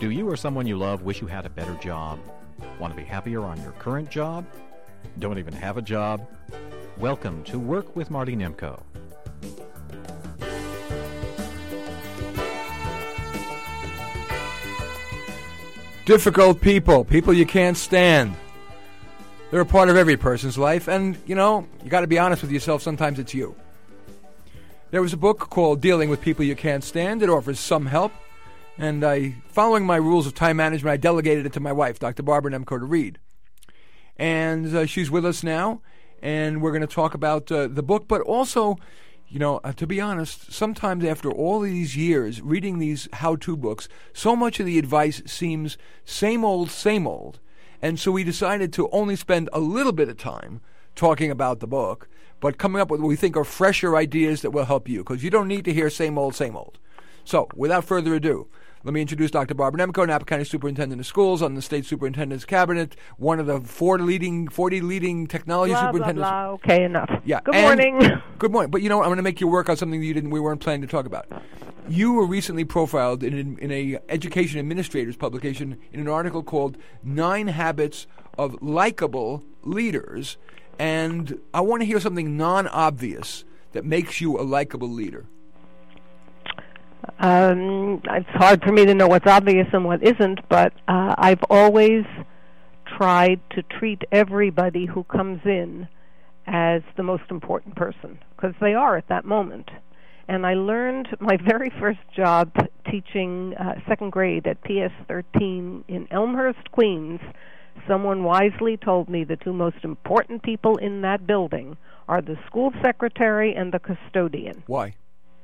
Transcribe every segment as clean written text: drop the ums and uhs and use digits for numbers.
Do you or someone you love wish you had a better job? Want to be happier on your current job? Don't even have a job? Welcome to Work with Marty Nemko. Difficult people you can't stand. They're a part of every person's life, and, you got to be honest with yourself, sometimes it's you. There was a book called Dealing with People You Can't Stand. It offers some help, and following my rules of time management, I delegated it to my wife, Dr. Barbara Nemko, to read. And she's with us now, and we're going to talk about the book, but also, to be honest, sometimes after all these years reading these how-to books, so much of the advice seems same old, and so we decided to only spend a little bit of time talking about the book, but coming up with what we think are fresher ideas that will help you, because you don't need to hear same old. So, without further ado, let me introduce Dr. Barbara Nemko, Napa County Superintendent of Schools on the State Superintendent's Cabinet, one of the 40 leading technology superintendents. Blah, blah. Okay, enough. Yeah. Good morning. Good morning. But I'm going to make you work on something that we weren't planning to talk about. You were recently profiled in a education administrators publication in an article called 9 Habits of Likeable Leaders, and I want to hear something non-obvious that makes you a likable leader. It's hard for me to know what's obvious and what isn't, but I've always tried to treat everybody who comes in as the most important person, because they are at that moment. And I learned my very first job teaching second grade at PS 13 in Elmhurst, Queens. Someone wisely told me the 2 most important people in that building are the school secretary and the custodian. Why?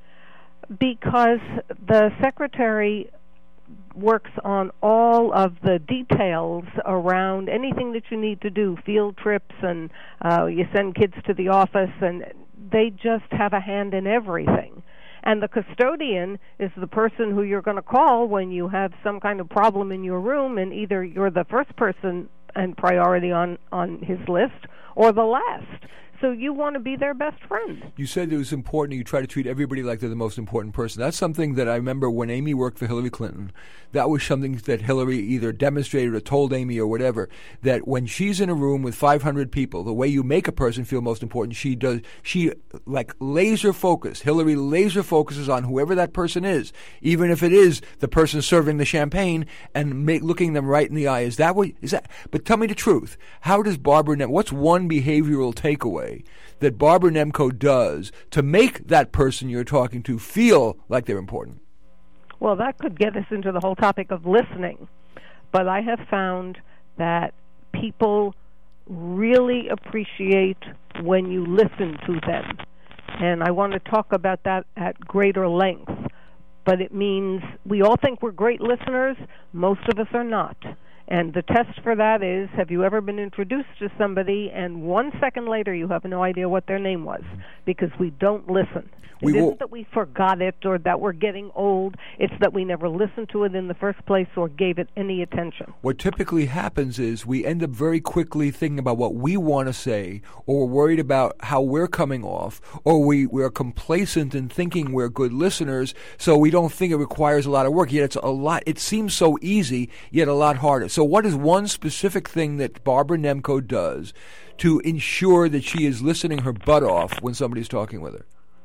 Because the secretary works on all of the details around anything that you need to do, field trips, and you send kids to the office, and they just have a hand in everything. And the custodian is the person who you're going to call when you have some kind of problem in your room, and either you're the first person and priority on his list or the last. So you want to be their best friend. You said it was important you try to treat everybody like they're the most important person. That's something that I remember when Amy worked for Hillary Clinton. That was something that Hillary either demonstrated or told Amy or whatever, that when she's in a room with 500 people, the way you make a person feel most important, she like laser focus. Hillary laser focuses on whoever that person is, even if it is the person serving the champagne, and looking them right in the eye. Is that? But tell me the truth. How does Barbara Nemko, what's one behavioral takeaway that Barbara Nemko does to make that person you're talking to feel like they're important? Well, that could get us into the whole topic of listening. But I have found that people really appreciate when you listen to them. And I want to talk about that at greater length. But it means we all think we're great listeners. Most of us are not. And the test for that is, have you ever been introduced to somebody and 1 second later you have no idea what their name was? Because we don't listen. It isn't that we forgot it or that we're getting old. It's that we never listened to it in the first place or gave it any attention. What typically happens is we end up very quickly thinking about what we want to say, or we're worried about how we're coming off, or we're complacent in thinking we're good listeners, so we don't think it requires a lot of work. Yet it's a lot. It seems so easy, yet a lot harder. So what is one specific thing that Barbara Nemko does to ensure that she is listening her butt off when somebody's talking with her?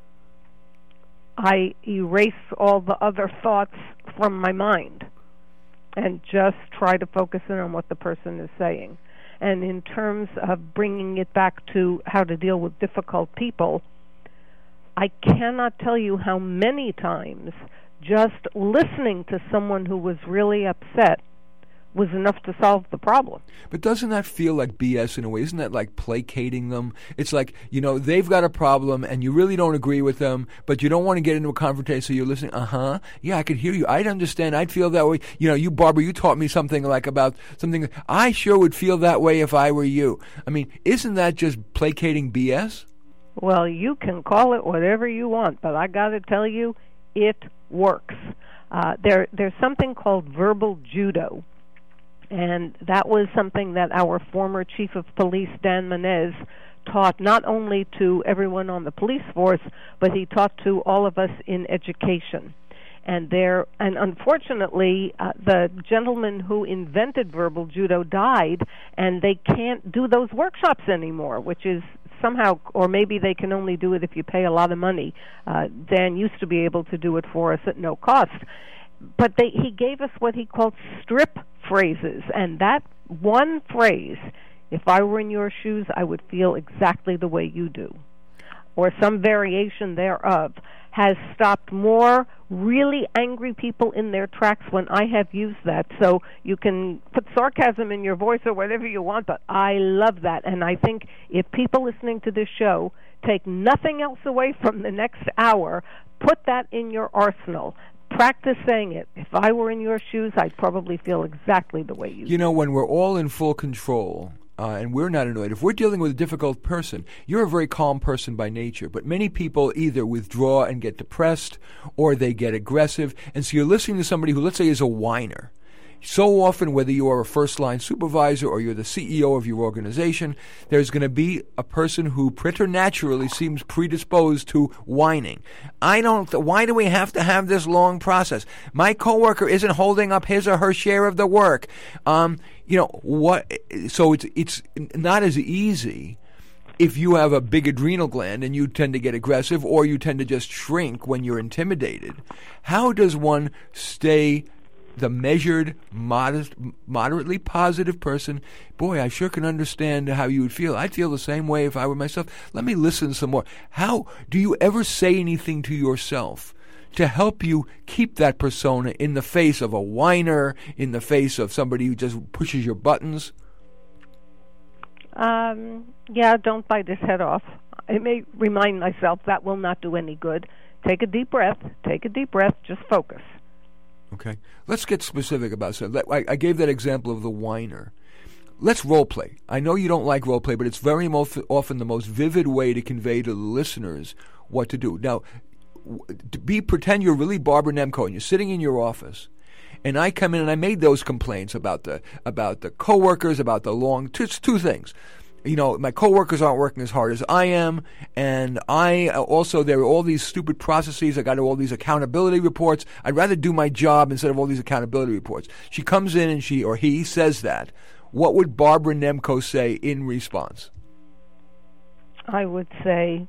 I erase all the other thoughts from my mind and just try to focus in on what the person is saying. And in terms of bringing it back to how to deal with difficult people, I cannot tell you how many times just listening to someone who was really upset was enough to solve the problem. But doesn't that feel like BS in a way? Isn't that like placating them? It's like, they've got a problem and you really don't agree with them, but you don't want to get into a confrontation, so you're listening. Yeah, I could hear you. I'd understand. I'd feel that way. You, Barbara, you taught me something like about something. I sure would feel that way if I were you. I mean, isn't that just placating BS? Well, you can call it whatever you want, but I got to tell you, it works. There's something called verbal judo. And that was something that our former chief of police, Dan Menez, taught not only to everyone on the police force, but he taught to all of us in education. and unfortunately, the gentleman who invented verbal judo died, and they can't do those workshops anymore, which is somehow, or maybe they can only do it if you pay a lot of money. Dan used to be able to do it for us at no cost. But he gave us what he called strip phrases, and that one phrase, if I were in your shoes, I would feel exactly the way you do, or some variation thereof, has stopped more really angry people in their tracks when I have used that. So you can put sarcasm in your voice or whatever you want, but I love that. And I think if people listening to this show take nothing else away from the next hour, put that in your arsenal. Practice saying it. If I were in your shoes, I'd probably feel exactly the way you do. You know, when we're all in full control, and we're not annoyed, if we're dealing with a difficult person, you're a very calm person by nature, but many people either withdraw and get depressed, or they get aggressive, and so you're listening to somebody who, let's say, is a whiner. So often, whether you are a first-line supervisor or you're the CEO of your organization, there's going to be a person who preternaturally seems predisposed to whining. Why do we have to have this long process? My coworker isn't holding up his or her share of the work. You know what? So it's not as easy if you have a big adrenal gland and you tend to get aggressive, or you tend to just shrink when you're intimidated. How does one stay the measured, modest, moderately positive person? Boy, I sure can understand how you would feel. I'd feel the same way if I were myself. Let me listen some more. How do you ever say anything to yourself to help you keep that persona in the face of a whiner, in the face of somebody who just pushes your buttons? Yeah, don't bite his head off. I may remind myself that will not do any good. Take a deep breath, just focus. Okay. Let's get specific about something. I gave that example of the whiner. Let's role play. I know you don't like role play, but it's very often the most vivid way to convey to the listeners what to do. Now, pretend you're really Barbara Nemko and you're sitting in your office, and I come in and I made those complaints about the coworkers, about the long two things. You know, my coworkers aren't working as hard as I am, and I also, there are all these stupid processes. I got all these accountability reports. I'd rather do my job instead of all these accountability reports. She comes in and she or he says that. What would Barbara Nemko say in response? I would say,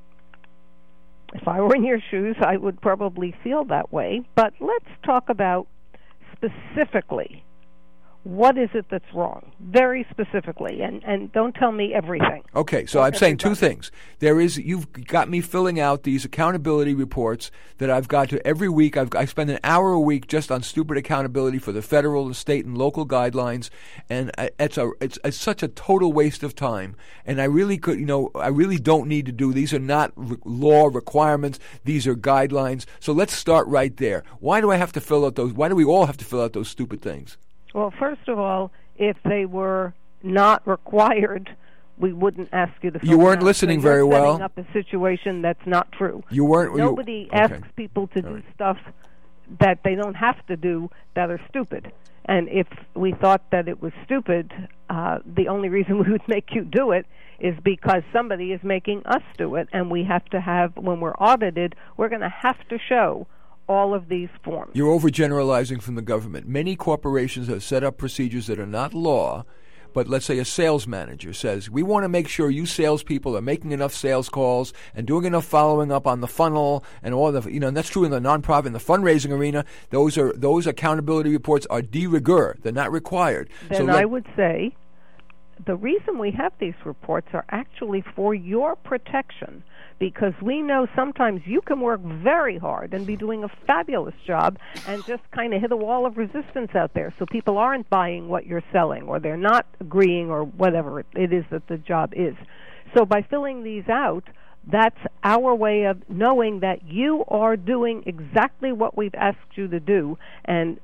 if I were in your shoes, I would probably feel that way. But let's talk about specifically, what is it that's wrong? Very specifically, and don't tell me everything. Okay, so I'm saying two things. You've got me filling out these accountability reports that I've got to every week. I spend an hour a week just on stupid accountability for the federal, the state, and local guidelines, and it's such a total waste of time. And I really don't need to do these. Are not law requirements. These are guidelines. So let's start right there. Why do I have to fill out those? Why do we all have to fill out those stupid things? Well, first of all, if they were not required, we wouldn't ask you to fill You weren't out. listening so very you're well. setting up a situation that's not true. You weren't. Nobody asks people to do stuff that they don't have to do that are stupid. And if we thought that it was stupid, the only reason we would make you do it is because somebody is making us do it, and we have to have, when we're audited, we're going to have to show all of these forms. You're overgeneralizing from the government. Many corporations have set up procedures that are not law, but let's say a sales manager says, we want to make sure you salespeople are making enough sales calls and doing enough following up on the funnel and all the, and that's true in the nonprofit, in the fundraising arena. Those accountability reports are de rigueur. They're not required. Then I would say the reason we have these reports are actually for your protection, because we know sometimes you can work very hard and be doing a fabulous job and just kind of hit a wall of resistance out there. So people aren't buying what you're selling, or they're not agreeing, or whatever it is that the job is. So by filling these out, that's our way of knowing that you are doing exactly what we've asked you to do, and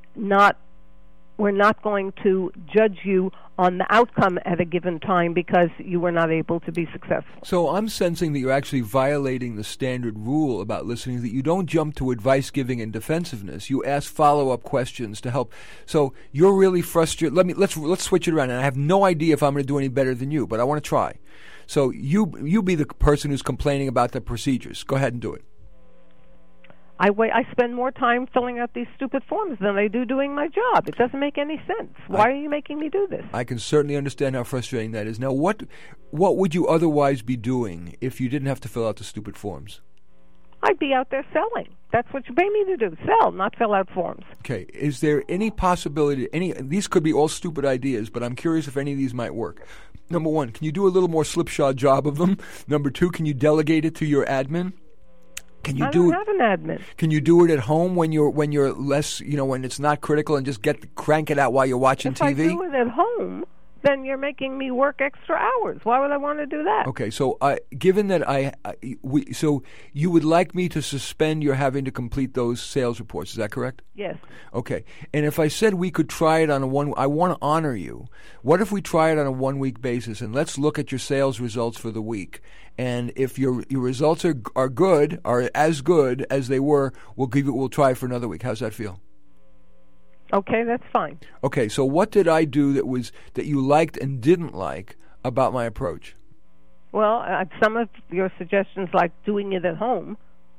we're not going to judge you on the outcome at a given time because you were not able to be successful. So I'm sensing that you're actually violating the standard rule about listening, that you don't jump to advice giving and defensiveness. You ask follow-up questions to help. So you're really frustrated. Let's switch it around. And I have no idea if I'm going to do any better than you, but I want to try. So you be the person who's complaining about the procedures. Go ahead and do it. I spend more time filling out these stupid forms than I do doing my job. It doesn't make any sense. Why are you making me do this? I can certainly understand how frustrating that is. Now, what would you otherwise be doing if you didn't have to fill out the stupid forms? I'd be out there selling. That's what you pay me to do, sell, not fill out forms. Okay. Is there any possibility, these could be all stupid ideas, but I'm curious if any of these might work. Number one, can you do a little more slipshod job of them? Number two, can you delegate it to your admin? I don't have an admin. Can you do it at home when you're less, when it's not critical, and just crank it out while you're watching TV? If I do it at home, then you're making me work extra hours. Why would I want to do that? Okay, so given that so you would like me to suspend your having to complete those sales reports, is that correct? Yes. Okay, and if I said we could try it on I want to honor you. What if we try it on a 1-week basis, and let's look at your sales results for the week? And if your results are good, are as good as they were, we'll try for another week. How's that feel? Okay, that's fine. Okay, so what did I do that you liked and didn't like about my approach? Well, some of your suggestions, like doing it at home,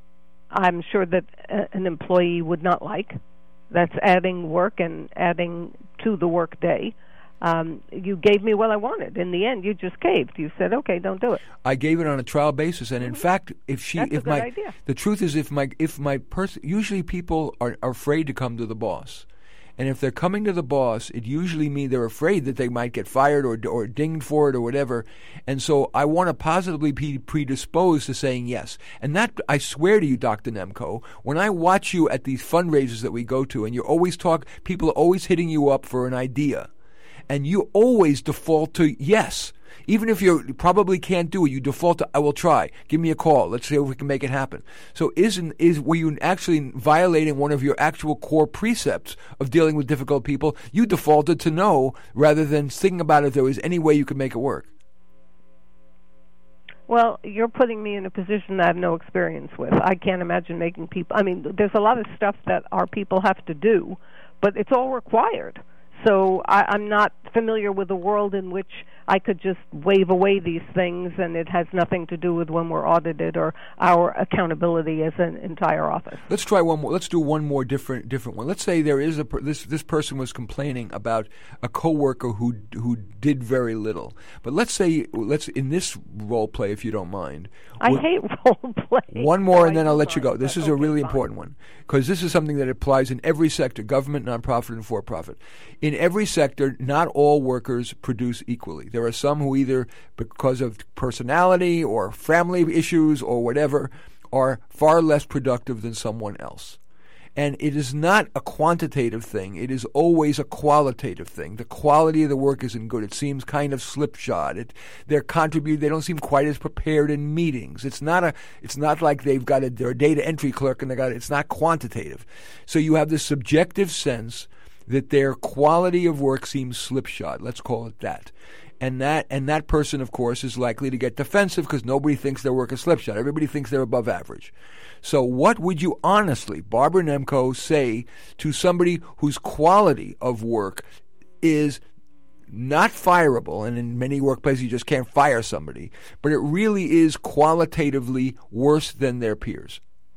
I'm sure that an employee would not like. That's adding work and adding to the work day. You gave me what I wanted. In the end, you just caved. You said, "Okay, don't do it." I gave it on a trial basis, and in fact, that's a good idea. The truth is, if my person, usually people are afraid to come to the boss. And if they're coming to the boss, it usually means they're afraid that they might get fired or dinged for it or whatever. And so I want to positively be predisposed to saying yes. And that, I swear to you, Dr. Nemko, when I watch you at these fundraisers that we go to, and people are always hitting you up for an idea, and you always default to yes. Even if you probably can't do it, you default to, I will try. Give me a call. Let's see if we can make it happen. So were you actually violating one of your actual core precepts of dealing with difficult people? You defaulted to no rather than thinking about if there was any way you could make it work. Well, you're putting me in a position that I have no experience with. I can't imagine making people... there's a lot of stuff that our people have to do, but it's all required. So I'm not familiar with a world in which I could just wave away these things and it has nothing to do with when we're audited or our accountability as an entire office. Let's try one more. Let's do one more different one. Let's say there is this person was complaining about a coworker who did very little. But let's in this role play, if you don't mind. I hate role play. One more, and then I'll let you go. This is a really important one, because this is something that applies in every sector: government, nonprofit, and for-profit. In every sector, not all workers produce equally. There are some who either because of personality or family issues or whatever are far less productive than someone else. And it is not a quantitative thing. It is always a qualitative thing. The quality of the work isn't good. It seems kind of slipshod. They don't seem quite as prepared in meetings. It's not like they're a data entry clerk and it's not quantitative. So you have this subjective sense that their quality of work seems slipshod. Let's call it that. And that person, of course, is likely to get defensive because nobody thinks their work is slipshod. Everybody thinks they're above average. So what would you honestly, Barbara Nemko, say to somebody whose quality of work is not fireable, and in many workplaces you just can't fire somebody, but it really is qualitatively worse than their peers?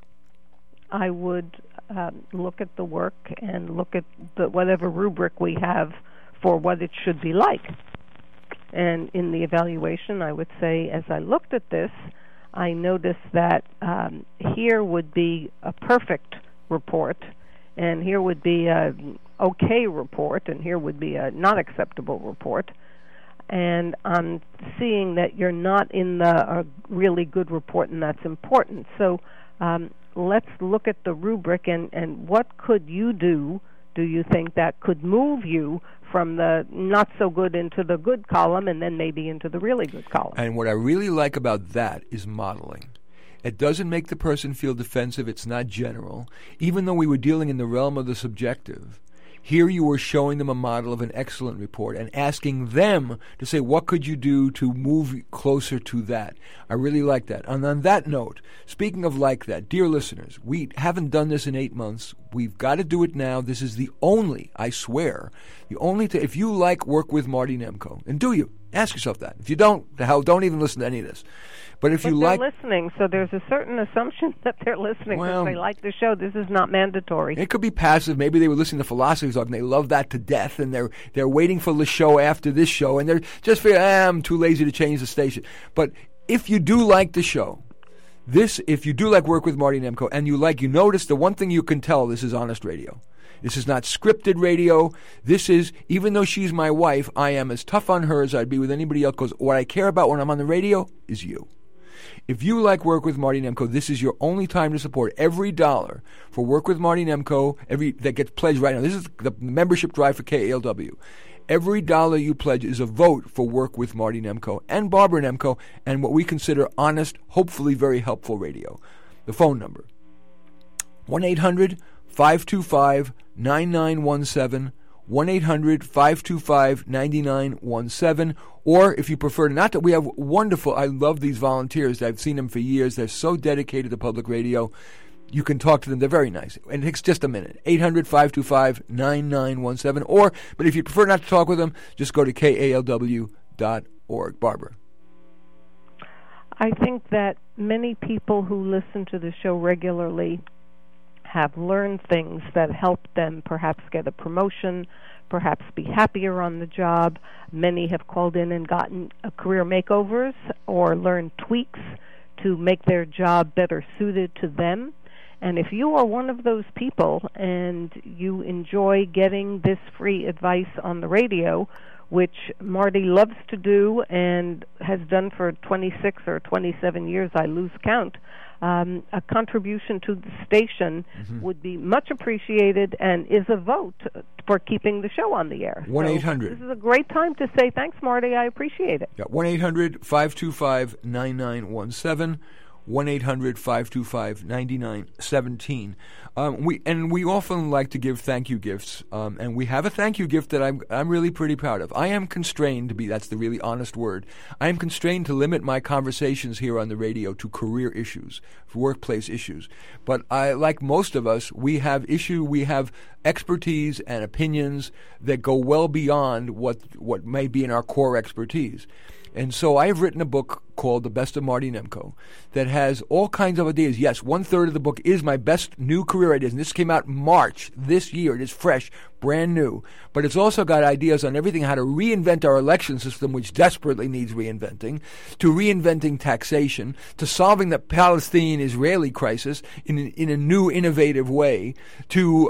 I would look at the work and look at whatever rubric we have for what it should be like. And in the evaluation, I would say, as I looked at this, I noticed that here would be a perfect report, and here would be an okay report, and here would be a not acceptable report. And I'm seeing that you're not in the really good report, and that's important. So let's look at the rubric, and what could you do you think, that could move you from the not so good into the good column and then maybe into the really good column? And what I really like about that is modeling. It doesn't make the person feel defensive. It's not general. Even though we were dealing in the realm of the subjective, here you were showing them a model of an excellent report and asking them to say, what could you do to move closer to that? I really like that. And on that note, speaking of like that, dear listeners, we haven't done this in 8 months. We've got to do it now. This is the only, I swear, if you like Work with Marty Nemko, and do you? Ask yourself that. If you don't, the hell, don't even listen to any of this. But if you like... they're listening, so there's a certain assumption that they're listening because they like the show. This is not mandatory. It could be passive. Maybe they were listening to Philosophy Talk, and they love that to death, and they're waiting for the show after this show, and they're just figuring, I'm too lazy to change the station. But if you do like the show, if you do like Work with Marty Nemko, and you notice the one thing you can tell, this is honest radio. This is not scripted radio. This is, even though she's my wife, I am as tough on her as I'd be with anybody else, because what I care about when I'm on the radio is you. If you like Work with Marty Nemko, this is your only time to support. Every dollar for Work with Marty Nemko, that gets pledged right now. This is the membership drive for KALW. Every dollar you pledge is a vote for Work with Marty Nemko and Barbara Nemko and what we consider honest, hopefully very helpful radio. The phone number, 1-800-525-9917, 1-800-525-9917, or if you prefer not to, we have wonderful, I love these volunteers. I've seen them for years. They're so dedicated to public radio. You can talk to them. They're very nice. And it takes just a minute. 800-525-9917. But if you prefer not to talk with them, just go to KALW.org. Barbara. I think that many people who listen to the show regularly have learned things that help them perhaps get a promotion, perhaps be happier on the job. Many have called in and gotten career makeovers or learned tweaks to make their job better suited to them. And if you are one of those people and you enjoy getting this free advice on the radio, which Marty loves to do and has done for 26 or 27 years, I lose count, a contribution to the station would be much appreciated and is a vote for keeping the show on the air. 1-800. So this is a great time to say thanks, Marty. I appreciate it. Yeah, 1-800-525-9917. 1-800-525-9917. We often like to give thank you gifts, and we have a thank you gift that I'm really pretty proud of. I am constrained to be, that's the really honest word, I am constrained to limit my conversations here on the radio to career issues, workplace issues. But like most of us, we have expertise and opinions that go well beyond what may be in our core expertise. And so I have written a book called The Best of Marty Nemko that has all kinds of ideas. Yes, 1/3 of the book is my best new career ideas. And this came out March this year. It is fresh, brand new. But it's also got ideas on everything, how to reinvent our election system, which desperately needs reinventing, to reinventing taxation, to solving the Palestinian-Israeli crisis in a new, innovative way, to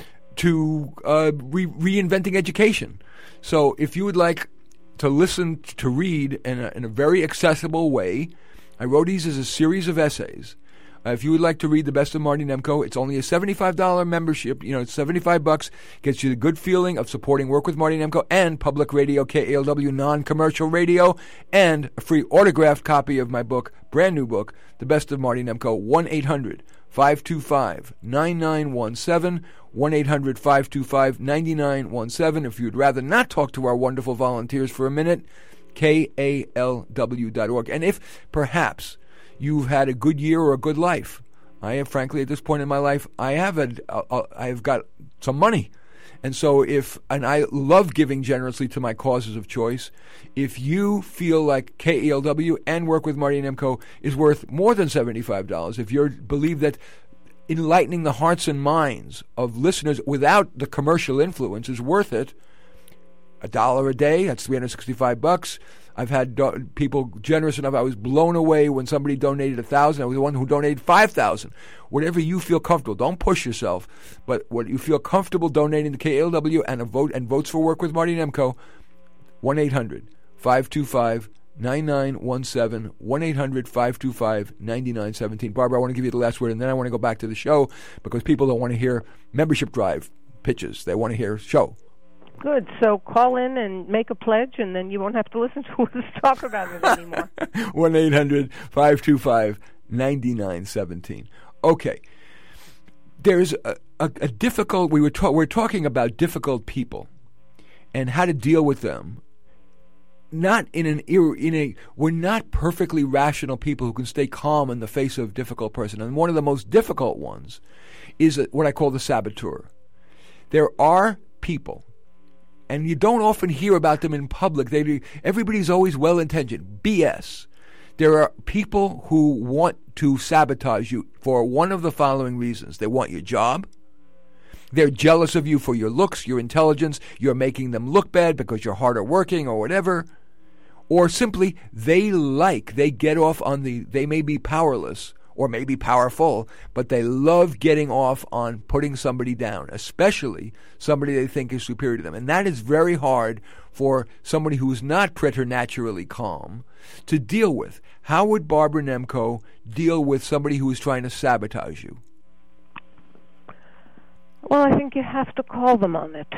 reinventing education. So if you would like to listen to read in a very accessible way, I wrote these as a series of essays. If you would like to read The Best of Marty Nemko, it's only a $75 membership. It's $75, gets you the good feeling of supporting Work with Marty Nemko and public radio, KALW non-commercial radio, and a free autographed copy of my book, brand new book, The Best of Marty Nemko. 1-800-525-9917, 1-800-525-9917. If you'd rather not talk to our wonderful volunteers for a minute, KALW.org. And if perhaps you've had a good year or a good life, I have, frankly, at this point in my life, I have got some money. And so and I love giving generously to my causes of choice. If you feel like KALW and Work with Marty Nemko is worth more than $75, if you believe that enlightening the hearts and minds of listeners without the commercial influence is worth it, $1 a day, that's $365. I've had people generous enough. I was blown away when somebody donated $1,000. I was the one who donated $5,000. Whatever you feel comfortable, don't push yourself. But what you feel comfortable donating to KALW and votes for Work with Marty Nemko, 1-800-525-9917, 1-800-525-9917. Barbara, I want to give you the last word, and then I want to go back to the show because people don't want to hear membership drive pitches. They want to hear show. Good. So call in and make a pledge, and then you won't have to listen to us talk about it anymore. 1-800-525-9917. Okay. There's a difficult. We're talking about difficult people and how to deal with them. We're not perfectly rational people who can stay calm in the face of a difficult person. And one of the most difficult ones is what I call the saboteur. There are people And you don't often hear about them in public. Everybody's always well-intentioned. BS. There are people who want to sabotage you for one of the following reasons. They want your job. They're jealous of you for your looks, your intelligence. You're making them look bad because you're harder working or whatever. Or simply, they get off on they may be powerless or may be powerful, but they love getting off on putting somebody down, especially somebody they think is superior to them. And that is very hard for somebody who is not preternaturally calm to deal with. How would Barbara Nemko deal with somebody who is trying to sabotage you? Well, I think you have to call them on it.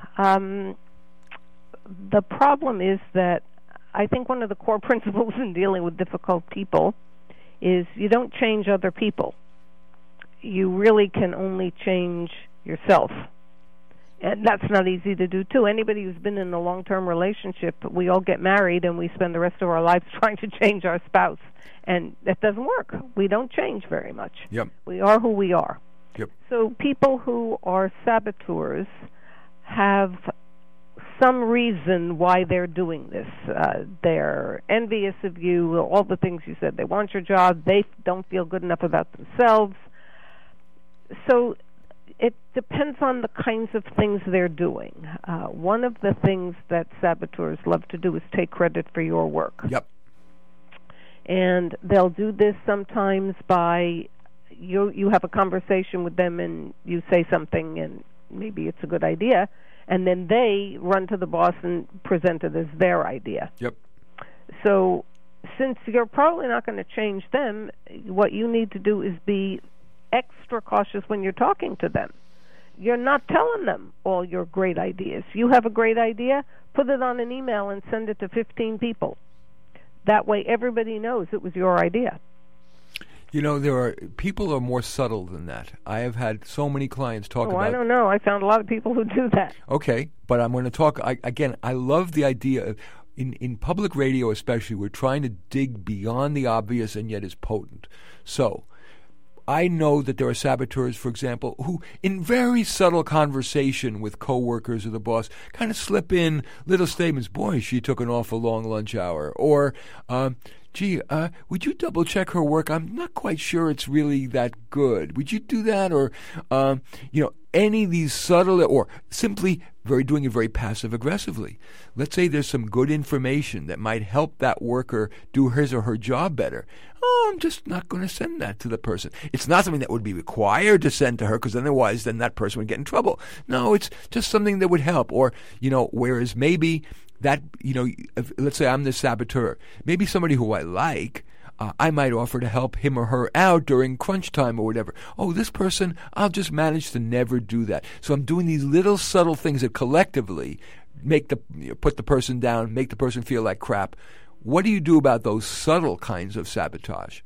The problem is that I think one of the core principles in dealing with difficult people is you don't change other people. You really can only change yourself. And that's not easy to do, too. Anybody who's been in a long-term relationship, we all get married and we spend the rest of our lives trying to change our spouse. And that doesn't work. We don't change very much. Yep. We are who we are. Yep. So people who are saboteurs have some reason why they're doing this. They're envious of you, all the things you said. They want your job. They don't feel good enough about themselves. So it depends on the kinds of things they're doing. One of the things that saboteurs love to do is take credit for your work. Yep. And they'll do this sometimes by you have a conversation with them and you say something and maybe it's a good idea, and then they run to the boss and present it as their idea. Yep. So since you're probably not going to change them, what you need to do is be extra cautious when you're talking to them. You're not telling them all your great ideas. You have a great idea, put it on an email and send it to 15 people. That way everybody knows it was your idea. You know, people are more subtle than that. I have had so many clients talk about... I don't know. I found a lot of people who do that. Okay, but I'm going to talk... I love the idea of... In public radio especially, we're trying to dig beyond the obvious and yet is potent. So, I know that there are saboteurs, for example, who, in very subtle conversation with coworkers or the boss, kind of slip in little statements. Boy, she took an awful long lunch hour. Or... gee, would you double-check her work? I'm not quite sure it's really that good. Would you do that? Or, any of these subtle or simply doing it very passive-aggressively. Let's say there's some good information that might help that worker do his or her job better. Oh, I'm just not going to send that to the person. It's not something that would be required to send to her because otherwise then that person would get in trouble. No, it's just something that would help. Or, whereas maybe... that, let's say I'm the saboteur. Maybe somebody who I like, I might offer to help him or her out during crunch time or whatever. Oh, this person, I'll just manage to never do that. So I'm doing these little subtle things that collectively put the person down, make the person feel like crap. What do you do about those subtle kinds of sabotage?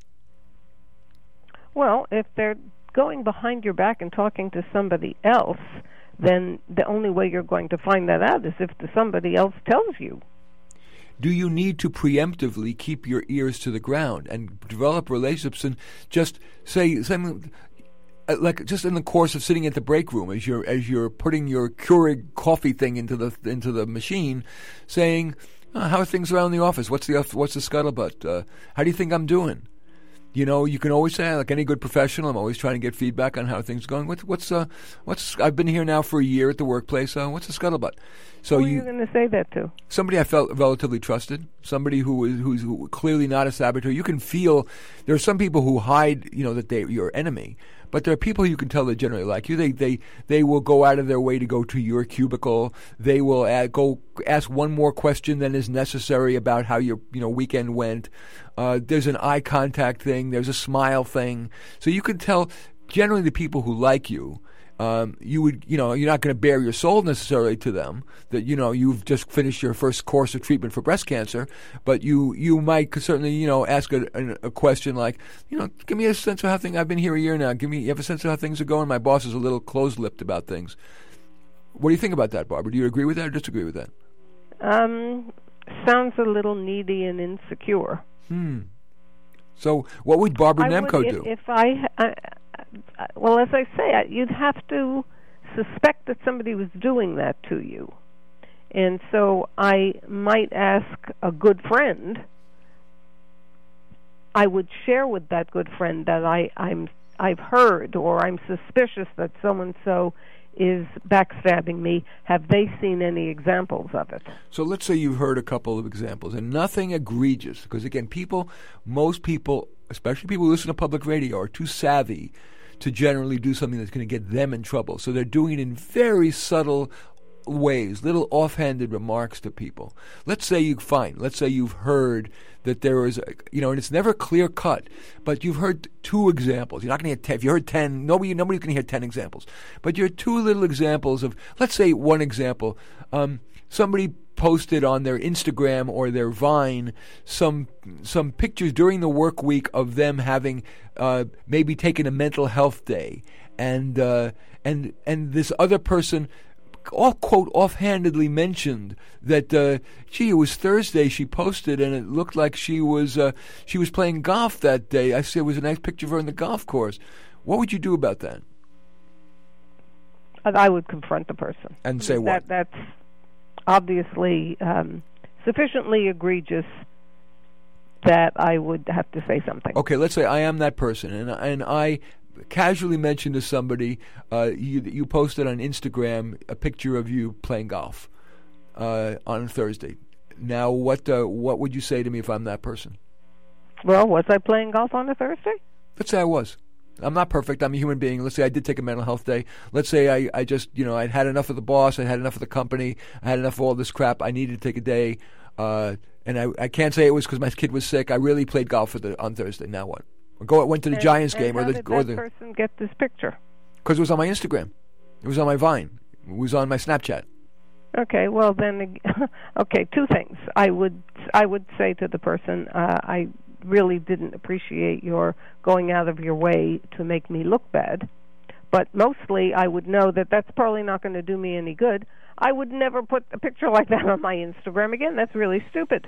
Well, if they're going behind your back and talking to somebody else, then the only way you're going to find that out is if somebody else tells you. Do you need to preemptively keep your ears to the ground and develop relationships and just say something like just in the course of sitting at the break room as you're putting your Keurig coffee thing into the machine, saying, how are things around the office? What's the scuttlebutt? How do you think I'm doing? You can always say, like any good professional, I'm always trying to get feedback on how things are going. I've been here now for a year at the workplace. What's the scuttlebutt? So who are you going to say that to? Somebody I felt relatively trusted. Somebody who's clearly not a saboteur. You can feel there are some people who hide, that they're your enemy. But there are people you can tell that generally like you. They will go out of their way to go to your cubicle. They will go ask one more question than is necessary about how your weekend went. There's an eye contact thing. There's a smile thing. So you can tell generally the people who like you. You're not going to bare your soul necessarily to them that, you've just finished your first course of treatment for breast cancer, but you might certainly, ask a question like, give me a sense of how things, I've been here a year now, you have a sense of how things are going? My boss is a little close-lipped about things. What do you think about that, Barbara? Do you agree with that or disagree with that? Sounds a little needy and insecure. So what would Barbara Nemko do? Well, as I say, you'd have to suspect that somebody was doing that to you. And so I might ask a good friend. I would share with that good friend that I've heard, or I'm suspicious that so-and-so is backstabbing me. Have they seen any examples of it? So let's say you've heard a couple of examples, and nothing egregious, because again, most people, especially people who listen to public radio, are too savvy to generally do something that's going to get them in trouble. So they're doing it in very subtle ways, little offhanded remarks to people. Let's say you've heard that there is, and it's never clear cut, but you've heard 2 examples. You're not going to hear 10. If you heard 10, nobody's going to hear 10 examples. But you're 2 little examples of, let's say one example, somebody posted on their Instagram or their Vine some pictures during the work week of them having maybe taken a mental health day, and this other person, quote, offhandedly mentioned that, it was Thursday she posted, and it looked like she was playing golf that day. I said it was a nice picture of her on the golf course. What would you do about that? I would confront the person. And say what? That's obviously sufficiently egregious that I would have to say something. Okay, let's say I am that person, and I casually mentioned to somebody, you posted on Instagram a picture of you playing golf on Thursday. Now, what would you say to me if I'm that person? Well, was I playing golf on a Thursday? Let's say I was. I'm not perfect. I'm a human being. Let's say I did take a mental health day. Let's say I just, I'd had enough of the boss. I'd had enough of the company. I had enough of all this crap. I needed to take a day. And I can't say it was because my kid was sick. I really played golf on Thursday. Now what? Went to the Giants game. How did that person get this picture? Because it was on my Instagram. It was on my Vine. It was on my Snapchat. Okay, well then, 2 things. I would say to the person, I really didn't appreciate your going out of your way to make me look bad. But mostly, I would know that that's probably not going to do me any good. I would never put a picture like that on my Instagram again. That's really stupid.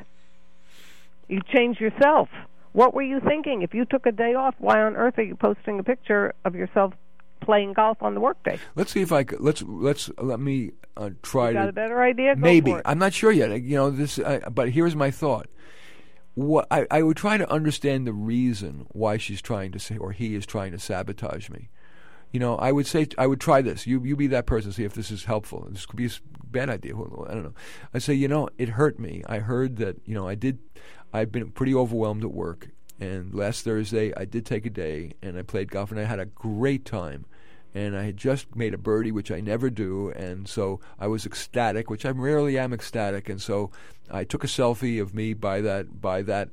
You change yourself. What were you thinking? If you took a day off, why on earth are you posting a picture of yourself playing golf on the workday? Let's see if I could. Let me try you got to. a better idea? Go maybe. for it. I'm not sure yet. But here's my thought. What I would try to understand the reason why she's trying to say, or he is trying to sabotage me. I would try this. You be that person. See if this is helpful. This could be a bad idea. I don't know. I say, it hurt me. I heard that. I've been pretty overwhelmed at work, and last Thursday I did take a day and I played golf and I had a great time. And I had just made a birdie, which I never do, and so I was ecstatic, which I rarely am ecstatic. And so I took a selfie of me by that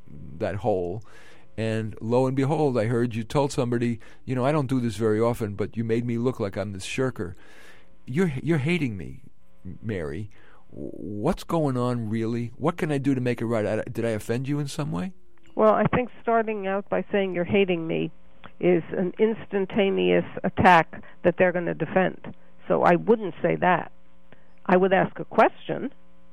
hole. And lo and behold, I heard you told somebody, I don't do this very often, but you made me look like I'm this shirker. You're hating me, Mary. What's going on, really? What can I do to make it right? Did I offend you in some way? Well, I think starting out by saying you're hating me is an instantaneous attack that they're going to defend. So I wouldn't say that. I would ask a question.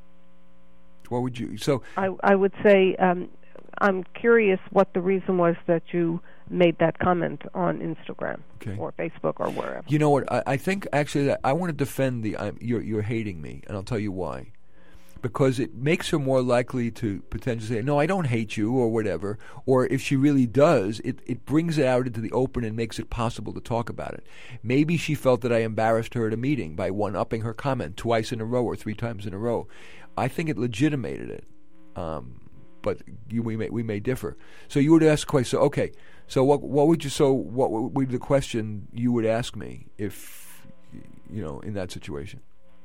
What would you? So I would say, I'm curious what the reason was that you made that comment on Instagram or Facebook or wherever. You know what? I think actually that I want to defend you're hating me, and I'll tell you why. Because it makes her more likely to potentially say, no, I don't hate you, or whatever. Or if she really does, it brings it out into the open and makes it possible to talk about it. Maybe she felt that I embarrassed her at a meeting by one-upping her comment twice in a row or 3 times in a row. I think it legitimated it. But we may differ. So you would ask question. So what would be the question you would ask me if in that situation?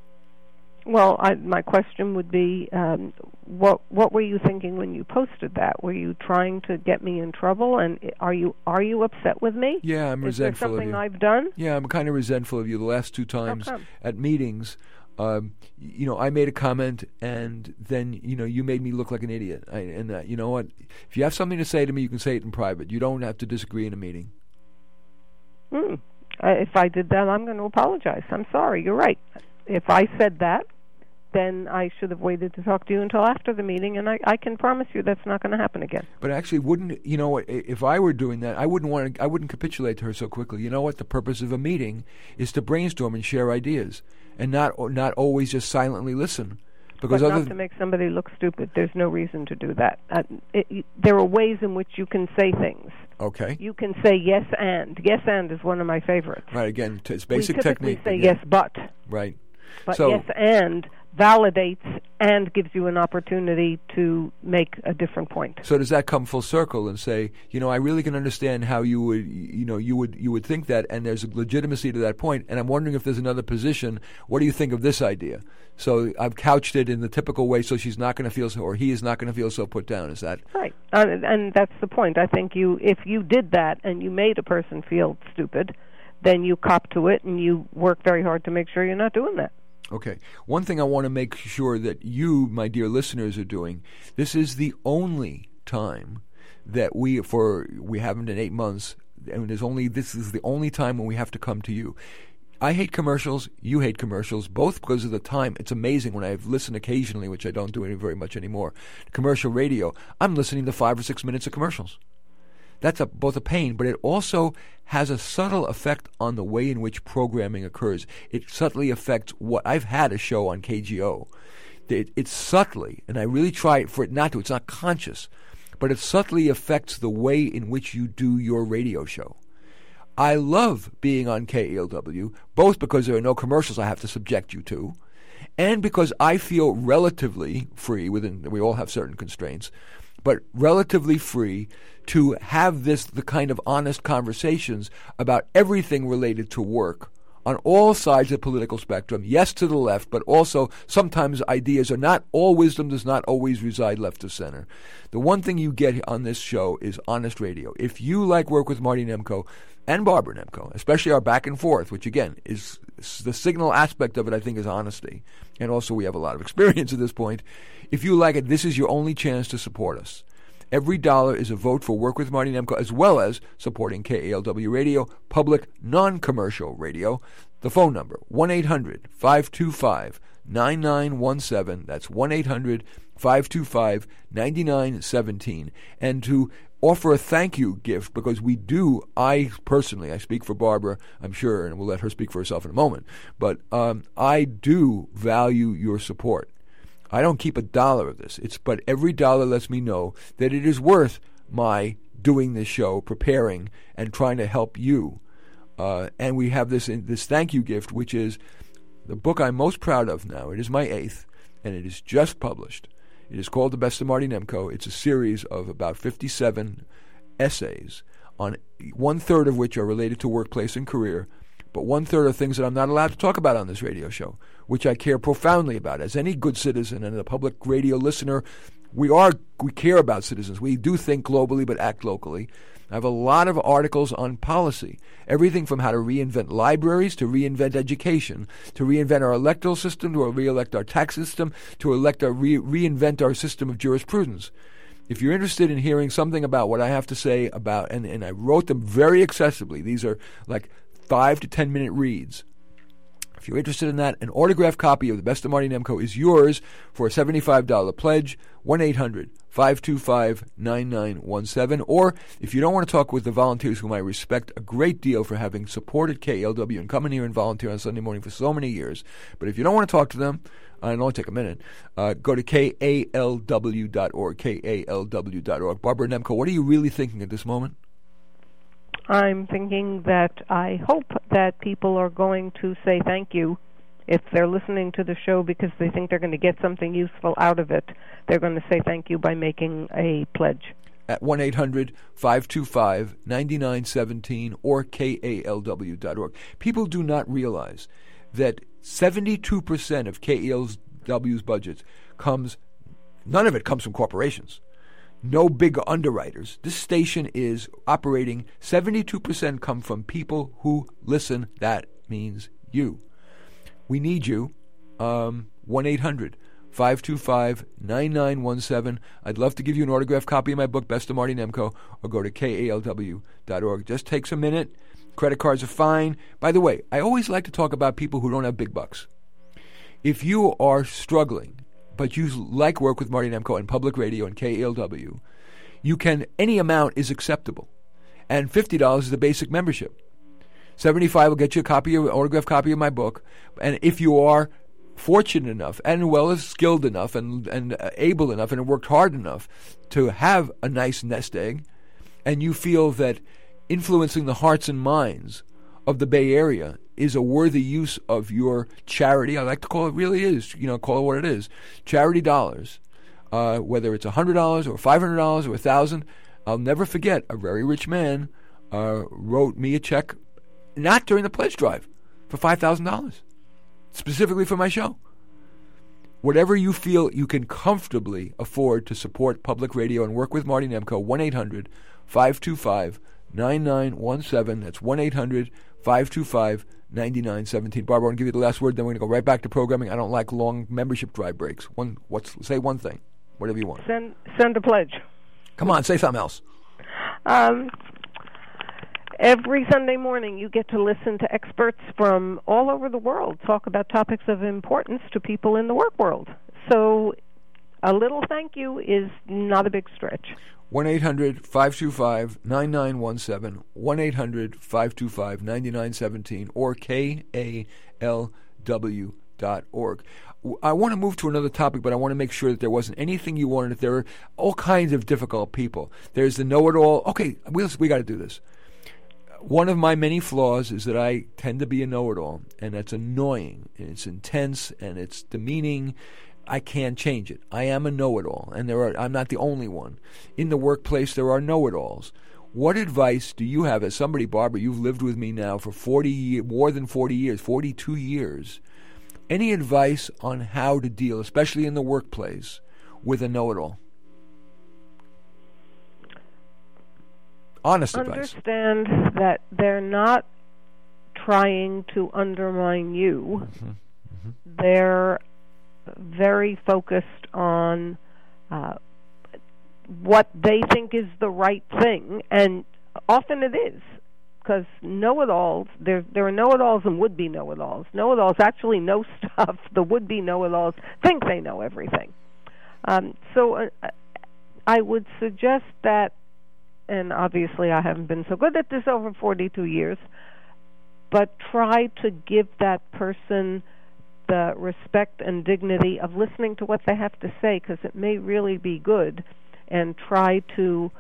Well, my question would be, what were you thinking when you posted that? Were you trying to get me in trouble? And are you upset with me? Yeah, I'm resentful of you. Is there something I've done? Yeah, I'm kind of resentful of you. The last 2 times at meetings, I made a comment, and then you made me look like an idiot. You know what? If you have something to say to me, you can say it in private. You don't have to disagree in a meeting. If I did that, I'm going to apologize. I'm sorry. You're right. If I said that, then I should have waited to talk to you until after the meeting, and I can promise you that's not going to happen again. But actually, wouldn't you know? If I were doing that, I wouldn't capitulate to her so quickly. You know what? The purpose of a meeting is to brainstorm and share ideas, and not always just silently listen. Because but not to make somebody look stupid. There's no reason to do that. There are ways in which you can say things. Okay. You can say yes and. Yes and is one of my favorites. Right. Again, it's basic we technique. Say yes but. Right. But so, yes and validates and gives you an opportunity to make a different point. So does that come full circle and say, you know, I really can understand how you would think that, and there's a legitimacy to that point, and I'm wondering if there's another position. What do you think of this idea? So I've couched it in the typical way, so she's not going to feel so, or he is not going to feel so put down. Is that right? And that's the point. I think if you did that and you made a person feel stupid, then you cop to it and you work very hard to make sure you're not doing that. Okay. One thing I want to make sure that you, my dear listeners, are doing, this is the only time that we haven't in 8 months, and this is the only time when we have to come to you. I hate commercials, you hate commercials, both because of the time. It's amazing when I've listened occasionally, which I don't do very much anymore, commercial radio, I'm listening to 5 or 6 minutes of commercials. That's both a pain, but it also has a subtle effect on the way in which programming occurs. It subtly affects what I've had a show on KGO. It subtly, and I really try for it not to, it's not conscious, but it subtly affects the way in which you do your radio show. I love being on KALW, both because there are no commercials I have to subject you to, and because I feel relatively free, we all have certain constraints, but relatively free to have the kind of honest conversations about everything related to work on all sides of the political spectrum, yes to the left, but also sometimes ideas are not, all wisdom does not always reside left of center. The one thing you get on this show is honest radio. If you like Work with Marty Nemko and Barbara Nemko, especially our back and forth, which again is the signal aspect of it, I think, is honesty. And also we have a lot of experience at this point. If you like it, this is your only chance to support us. Every dollar is a vote for Work with Marty Nemko, as well as supporting KALW Radio, public, non-commercial radio. The phone number, 1-800-525-9917. That's 1-800-525-9917. And to offer a thank you gift, because I personally, I speak for Barbara, I'm sure, and we'll let her speak for herself in a moment, but I do value your support. I don't keep a dollar of this. But every dollar lets me know that it is worth my doing this show, preparing, and trying to help you. And we have this thank you gift, which is the book I'm most proud of now. It is my 8th, and it is just published. It is called The Best of Marty Nemko. It's a series of about 57 essays, on 1/3 of which are related to workplace and career, but 1/3 are things that I'm not allowed to talk about on this radio show, which I care profoundly about. As any good citizen and a public radio listener, we care about citizens. We do think globally but act locally. I have a lot of articles on policy, everything from how to reinvent libraries, to reinvent education, to reinvent our electoral system, to re-elect our tax system, to reinvent our system of jurisprudence. If you're interested in hearing something about what I have to say about, and I wrote them very accessibly, these are like 5 to 10 minute reads. If you're interested in that, an autographed copy of The Best of Marty Nemko is yours for a $75 pledge, 1-800-525-9917. Or if you don't want to talk with the volunteers whom I respect a great deal for having supported KALW and coming here and volunteer on Sunday morning for so many years, but if you don't want to talk to them, it'll only take a minute, go to KALW.org, KALW.org. Barbara Nemko, what are you really thinking at this moment? I'm thinking that I hope that people are going to say thank you if they're listening to the show because they think they're going to get something useful out of it. They're going to say thank you by making a pledge. At 1-800-525-9917 or KALW.org. People do not realize that 72% of KALW's budget none of it comes from corporations. No big underwriters. This station is operating, 72% come from people who listen. That means you. We need you. 1-800-525-9917. I'd love to give you an autographed copy of my book, Best of Marty Nemko, or go to KALW.org. Just takes a minute. Credit cards are fine. By the way, I always like to talk about people who don't have big bucks. If you are struggling, but you like Work with Marty Nemko and public radio and KALW, you can, any amount is acceptable. And $50 is the basic membership. $75 will get you an autographed copy of my book. And if you are fortunate enough and well as skilled enough and able enough and worked hard enough to have a nice nest egg, and you feel that influencing the hearts and minds of the Bay Area is a worthy use of your charity, I like to call it, really is, call it what it is, charity dollars, whether it's $100 or $500 or $1,000. I'll never forget a very rich man wrote me a check, not during the pledge drive, for $5,000, specifically for my show. Whatever you feel you can comfortably afford to support public radio and Work with Marty Nemko, 1-800-525-9917. That's 1-800-525-9917. Barbara, I want to give you the last word, then we're going to go right back to programming. I don't like long membership drive breaks. Say one thing, whatever you want. Send a pledge. Come on, say something else. Every Sunday morning you get to listen to experts from all over the world talk about topics of importance to people in the work world. So a little thank you is not a big stretch. 1-800-525-9917, 1-800-525-9917, or KALW.org. I want to move to another topic, but I want to make sure that there wasn't anything you wanted. There are all kinds of difficult people. There's the know-it-all. Okay, we got to do this. One of my many flaws is that I tend to be a know-it-all, and that's annoying, and it's intense, and it's demeaning. I can't change it. I am a know-it-all, and I'm not the only one. In the workplace, there are know-it-alls. What advice do you have as somebody, Barbara, you've lived with me now for more than 40 years, 42 years. Any advice on how to deal, especially in the workplace, with a know-it-all? Honest advice. Understand that they're not trying to undermine you. Mm-hmm. Mm-hmm. They're very focused on what they think is the right thing, and often it is, because know-it-alls, there are know-it-alls and would-be know-it-alls. Know-it-alls actually know stuff. The would-be know-it-alls think they know everything. So I would suggest that, and obviously I haven't been so good at this over 42 years, but try to give that person the respect and dignity of listening to what they have to say, because it may really be good, and try to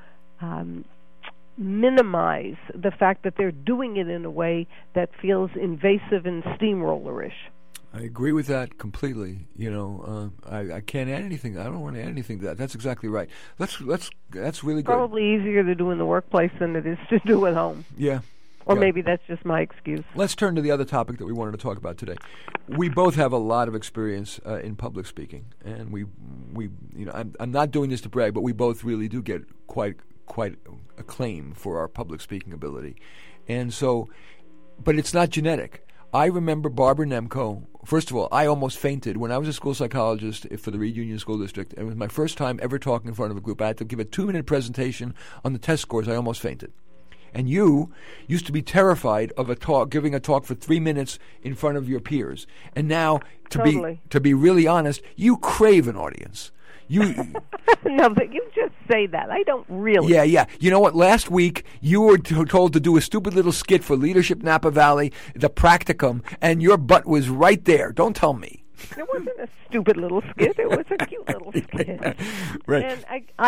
minimize the fact that they're doing it in a way that feels invasive and steamrollerish. I agree with that completely. I can't add anything. I don't want to add anything to that. That's exactly right. That's really good. Probably easier to do in the workplace than it is to do at home. Yeah. Or maybe that's just my excuse. Let's turn to the other topic that we wanted to talk about today. We both have a lot of experience in public speaking, and I'm not doing this to brag, but we both really do get quite acclaim for our public speaking ability. And so, but it's not genetic. I remember Barbara Nemko. First of all, I almost fainted when I was a school psychologist for the Reed Union School District. And it was my first time ever talking in front of a group. I had to give a 2-minute presentation on the test scores. I almost fainted. And you used to be terrified of giving a talk for 3 minutes in front of your peers. And now, to be really honest, you crave an audience. No, but you just say that. I don't really. Yeah. You know what? Last week, you were told to do a stupid little skit for Leadership Napa Valley, the practicum, and your butt was right there. Don't tell me. It wasn't a stupid little skit. It was a cute little skit. Right. And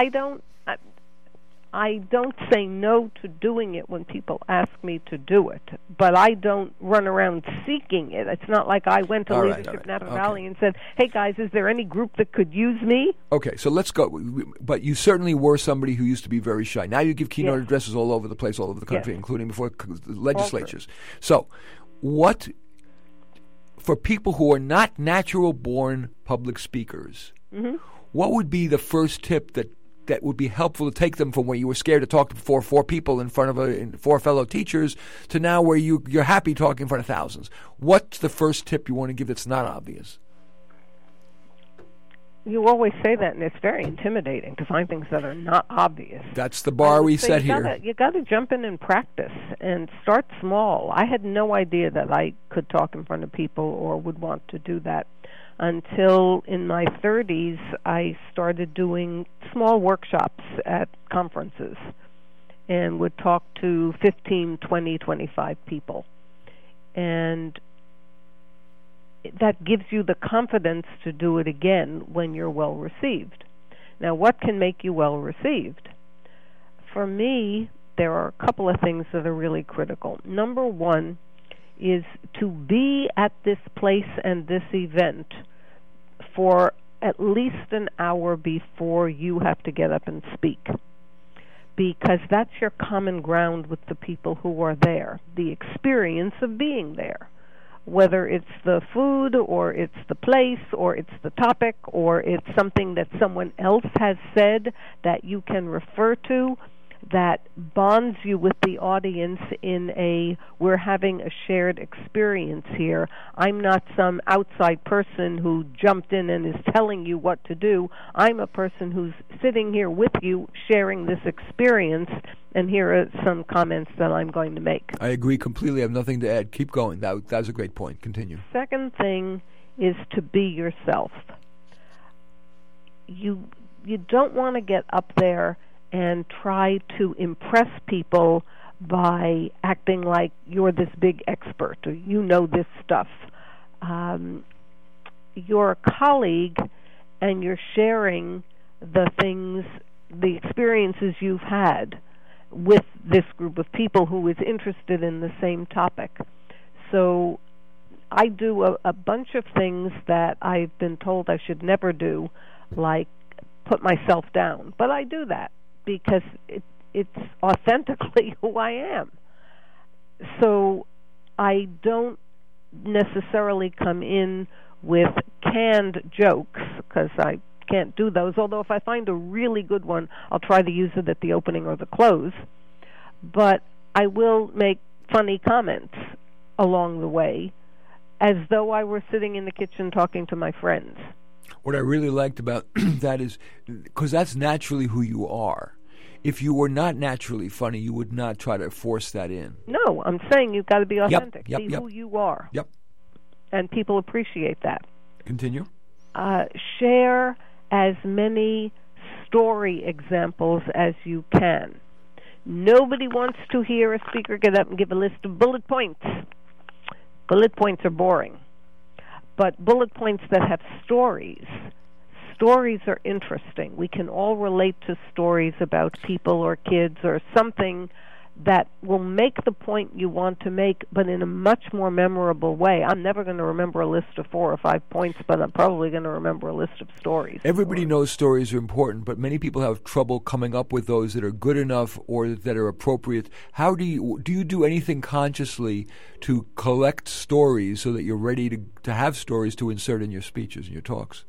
I don't say no to doing it when people ask me to do it, but I don't run around seeking it. It's not like I went to Leadership Napa Valley and said, hey, guys, is there any group that could use me? Okay, so let's go. But you certainly were somebody who used to be very shy. Now you give keynote addresses all over the place, all over the country, including before legislatures. So what, for people who are not natural-born public speakers, what would be the first tip that would be helpful to take them from where you were scared to talk before 4 people in front of 4 fellow teachers to now where you're happy talking in front of thousands? What's the first tip you want to give that's not obvious? You always say that, and it's very intimidating to find things that are not obvious. That's the bar we set here. You got to jump in and practice and start small. I had no idea that I could talk in front of people or would want to do that. until in my 30s I started doing small workshops at conferences and would talk to 15, 20, 25 people. And that gives you the confidence to do it again when you're well received. Now, what can make you well received? For me, there are a couple of things that are really critical. Number one is to be at this place and this event for at least an hour before you have to get up and speak, because that's your common ground with the people who are there, the experience of being there, whether it's the food or it's the place or it's the topic or it's something that someone else has said that you can refer to, that bonds you with the audience in a, we're having a shared experience here. I'm not some outside person who jumped in and is telling you what to do. I'm a person who's sitting here with you, sharing this experience, and here are some comments that I'm going to make. I agree completely. I have nothing to add. Keep going. That was a great point. Continue. Second thing is to be yourself. You don't want to get up there and try to impress people by acting like you're this big expert or you know this stuff. You're a colleague and you're sharing the things, the experiences you've had with this group of people who is interested in the same topic. So I do a bunch of things that I've been told I should never do, like put myself down. But I do that because it's authentically who I am. So I don't necessarily come in with canned jokes, because I can't do those, although if I find a really good one, I'll try to use it at the opening or the close. But I will make funny comments along the way, as though I were sitting in the kitchen talking to my friends. What I really liked about that is, because that's naturally who you are. If you were not naturally funny, you would not try to force that in. No, I'm saying you've got to be authentic. Yep, be who you are. Yep. And people appreciate that. Continue. Share as many story examples as you can. Nobody wants to hear a speaker get up and give a list of bullet points. Bullet points are boring. But bullet points that have stories are interesting. We can all relate to stories about people or kids or something that will make the point you want to make, but in a much more memorable way. I'm never going to remember a list of 4 or 5 points, but I'm probably going to remember a list of stories. Everybody knows stories are important, but many people have trouble coming up with those that are good enough or that are appropriate. How do you do anything consciously to collect stories so that you're ready to have stories to insert in your speeches and your talks?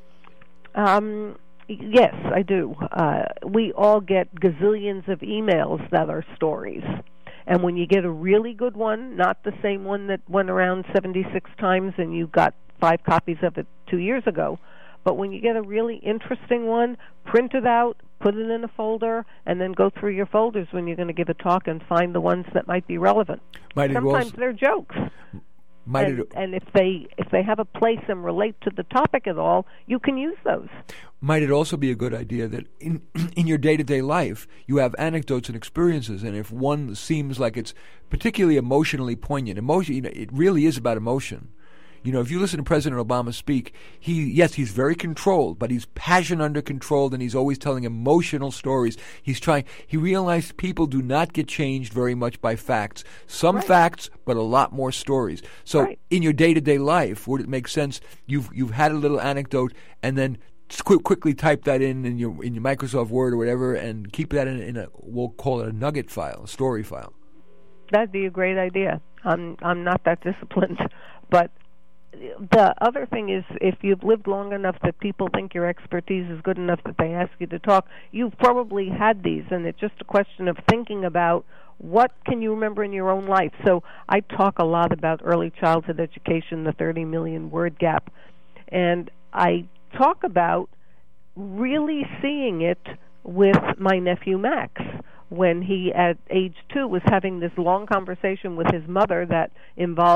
Yes, I do. We all get gazillions of emails that are stories. And when you get a really good one, not the same one that went around 76 times and you got 5 copies of it 2 years ago, but when you get a really interesting one, print it out, put it in a folder, and then go through your folders when you're going to give a talk and find the ones that might be relevant. Sometimes they're jokes. And if they have a place and relate to the topic at all, you can use those. Might it also be a good idea that in your day-to-day life, you have anecdotes and experiences, and if one seems like it's particularly emotionally poignant, it really is about emotion. If you listen to President Obama speak, he's very controlled, but he's passion under control, and he's always telling emotional stories. He realized people do not get changed very much by facts. Some facts, but a lot more stories. So in your day-to-day life, would it make sense, you've had a little anecdote, and then quickly type that in your Microsoft Word or whatever, and keep that in a, we'll call it a nugget file, a story file? That'd be a great idea. I'm not that disciplined, but the other thing is, if you've lived long enough that people think your expertise is good enough that they ask you to talk, you've probably had these, and it's just a question of thinking about what can you remember in your own life. So I talk a lot about early childhood education, the 30 million word gap, and I talk about really seeing it with my nephew Max, when he, at age 2, was having this long conversation with his mother that involved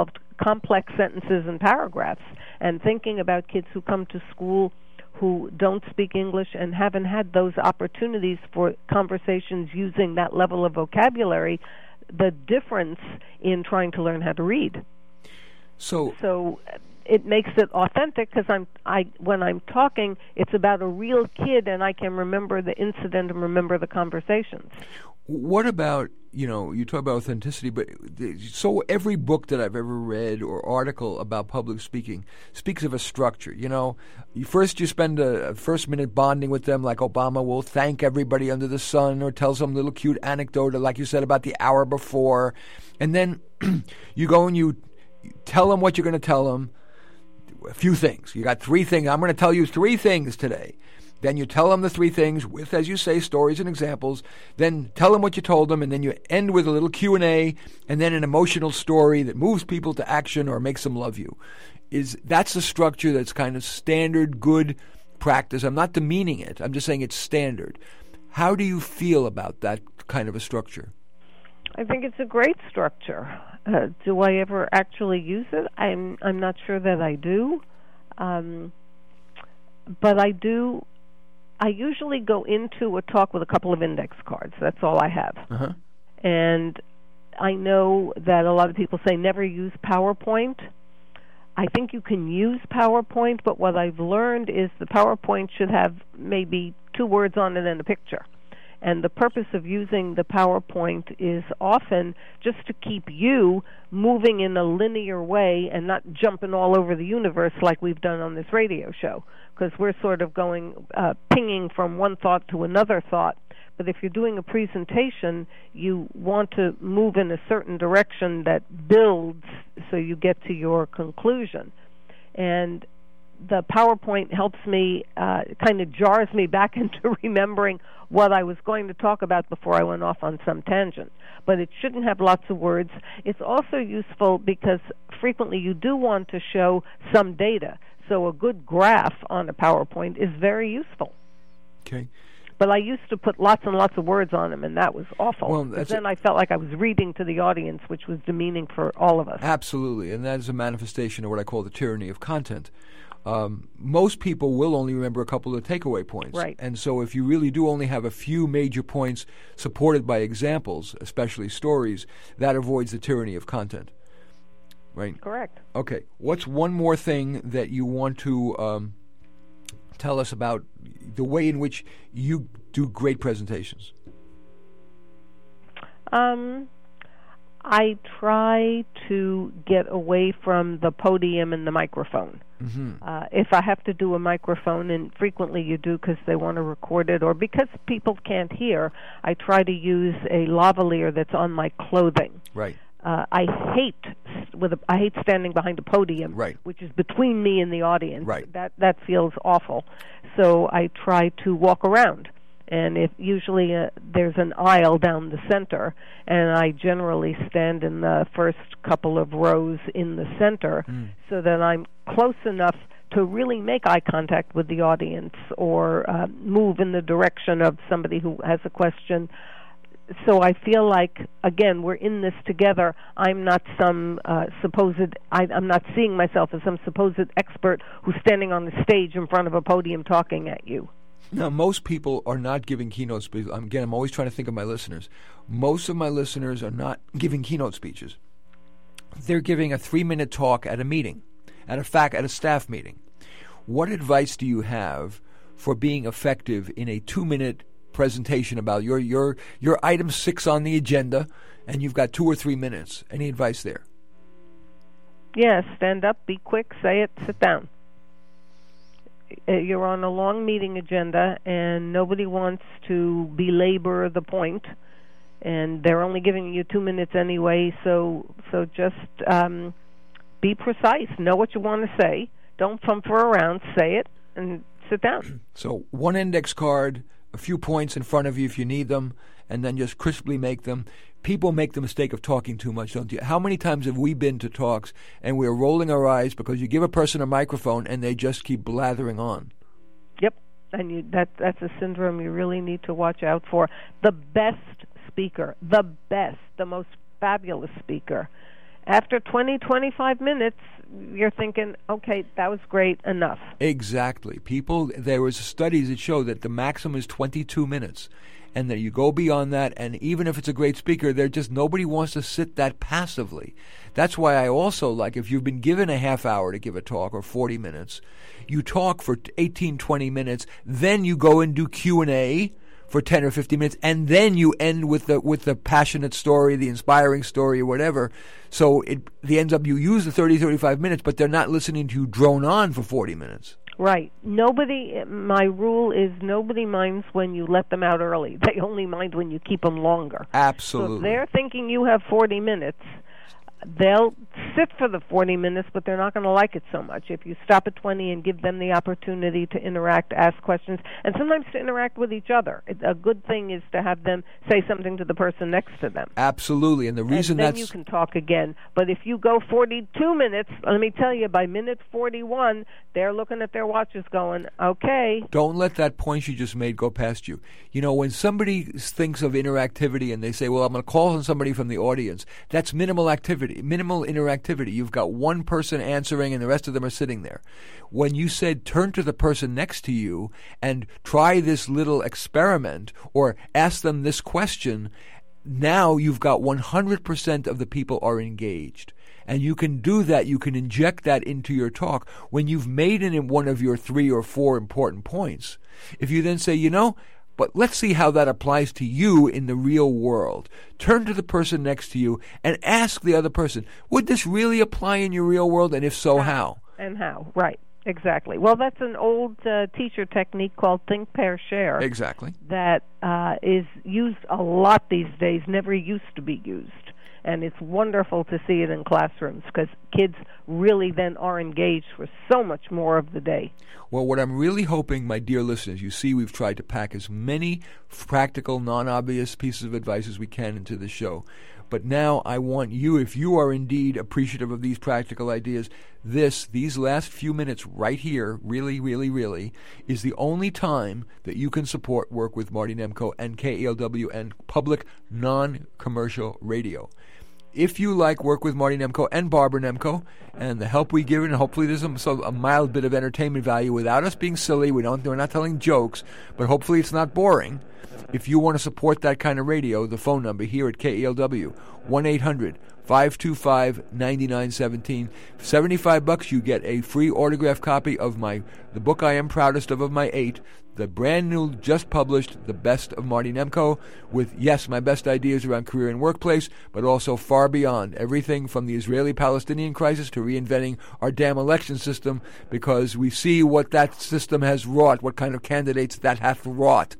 complex sentences and paragraphs, and thinking about kids who come to school who don't speak English and haven't had those opportunities for conversations using that level of vocabulary, the difference in trying to learn how to read. So it makes it authentic because when I'm talking, it's about a real kid, and I can remember the incident and remember the conversations. What about, you talk about authenticity, but so every book that I've ever read or article about public speaking speaks of a structure. You spend a first minute bonding with them, like Obama will thank everybody under the sun or tell some little cute anecdote, like you said, about the hour before. And then you go and you tell them what you're going to tell them, a few things. You got 3 things. I'm going to tell you 3 things today. Then you tell them the 3 things with, as you say, stories and examples. Then tell them what you told them, and then you end with a little Q&A, and then an emotional story that moves people to action or makes them love you. That's a structure that's kind of standard, good practice. I'm not demeaning it. I'm just saying it's standard. How do you feel about that kind of a structure? I think it's a great structure. Do I ever actually use it? I'm not sure that I do. But I do. I usually go into a talk with a couple of index cards. That's all I have. Uh-huh. And I know that a lot of people say never use PowerPoint. I think you can use PowerPoint, but what I've learned is the PowerPoint should have maybe 2 words on it and a picture. And the purpose of using the PowerPoint is often just to keep you moving in a linear way and not jumping all over the universe like we've done on this radio show, because we're sort of going, pinging from one thought to another thought. But if you're doing a presentation, you want to move in a certain direction that builds so you get to your conclusion. And the PowerPoint helps me, kind of jars me back into remembering what I was going to talk about before I went off on some tangent. But it shouldn't have lots of words. It's also useful because frequently you do want to show some data. So a good graph on a PowerPoint is very useful. Okay. But I used to put lots and lots of words on them, and that was awful. Well, then I felt like I was reading to the audience, which was demeaning for all of us. Absolutely, and that is a manifestation of what I call the tyranny of content. Most people will only remember a couple of takeaway points. Right. And so if you really do only have a few major points supported by examples, especially stories, that avoids the tyranny of content. Right? Correct. Okay. What's one more thing that you want to tell us about the way in which you do great presentations? I try to get away from the podium and the microphone. Mm-hmm. If I have to do a microphone, and frequently you do because they want to record it or because people can't hear, I try to use a lavalier that's on my clothing. Right. I hate standing behind a podium, right, which is between me and the audience. Right. That feels awful. So I try to walk around. And if usually there's an aisle down the center, and I generally stand in the first couple of rows in the center so that I'm close enough to really make eye contact with the audience or move in the direction of somebody who has a question. So I feel like, again, we're in this together. I'm not some I'm not seeing myself as some supposed expert who's standing on the stage in front of a podium talking at you. Now, most people are not giving keynote speeches. Again, I'm always trying to think of my listeners. Most of my listeners are not giving keynote speeches. They're giving a 3-minute talk at a meeting, at a staff meeting. What advice do you have for being effective in a 2-minute presentation about your item 6 on the agenda, and you've got 2 or 3 minutes? Any advice there? Yes, stand up, be quick, say it, sit down. You're on a long meeting agenda, and nobody wants to belabor the point, and they're only giving you 2 minutes anyway, so just be precise. Know what you want to say. Don't fumble around. Say it, and sit down. So 1 index card, a few points in front of you if you need them, and then just crisply make them. People make the mistake of talking too much, don't you? How many times have we been to talks and we're rolling our eyes because you give a person a microphone and they just keep blathering on? Yep, and that's a syndrome you really need to watch out for. The best speaker, the most fabulous speaker, after 20, 25 minutes, you're thinking, okay, that was great, enough. Exactly. There was studies that show that the maximum is 22 minutes. And that you go beyond that, and even if it's a great speaker, nobody wants to sit that passively. That's why I also like, if you've been given a half hour to give a talk, or 40 minutes, you talk for 18, 20 minutes, then you go and do Q&A for 10 or 15 minutes, and then you end with the passionate story, the inspiring story, or whatever. So you use the 30, 35 minutes, but they're not listening to you drone on for 40 minutes. Right. My rule is nobody minds when you let them out early. They only mind when you keep them longer. Absolutely. So if they're thinking you have 40 minutes, they'll sit for the 40 minutes, but they're not going to like it so much. If you stop at 20 and give them the opportunity to interact, ask questions, and sometimes to interact with each other. A good thing is to have them say something to the person next to them. Absolutely, and the reason then you can talk again. But if you go 42 minutes, let me tell you, by minute 41, they're looking at their watches going, okay. Don't let that point you just made go past you. You know, when somebody thinks of interactivity and they say, well, I'm going to call on somebody from the audience, that's minimal activity, minimal interactivity. You've got one person answering and the rest of them are sitting there. When you said turn to the person next to you and try this little experiment or ask them this question, now you've got 100% of the people are engaged. And you can do that, you can inject that into your talk when you've made it in one of your 3 or 4 important points. If you then say, but let's see how that applies to you in the real world. Turn to the person next to you and ask the other person, would this really apply in your real world? And if so, how? And how, right. Exactly. Well, that's an old teacher technique called Think, Pair, Share. Exactly. That is used a lot these days, never used to be used. And it's wonderful to see it in classrooms because kids really then are engaged for so much more of the day. Well, what I'm really hoping, my dear listeners, you see we've tried to pack as many practical, non-obvious pieces of advice as we can into the show. But now I want you, if you are indeed appreciative of these practical ideas, these last few minutes right here, really, really, really, is the only time that you can support Work with Marty Nemko and KELW and public non-commercial radio. If you like Work with Marty Nemko and Barbara Nemko and the help we give, and hopefully there's a mild bit of entertainment value without us being silly, we're not telling jokes, but hopefully it's not boring. If you want to support that kind of radio, the phone number here at KELW, 1-800-525-9917. $75, you get a free autographed copy of the book I am proudest of my 8, the brand new, just published, The Best of Marty Nemko, with, yes, my best ideas around career and workplace, but also far beyond. Everything from the Israeli-Palestinian crisis to reinventing our damn election system, because we see what that system has wrought, what kind of candidates that hath wrought.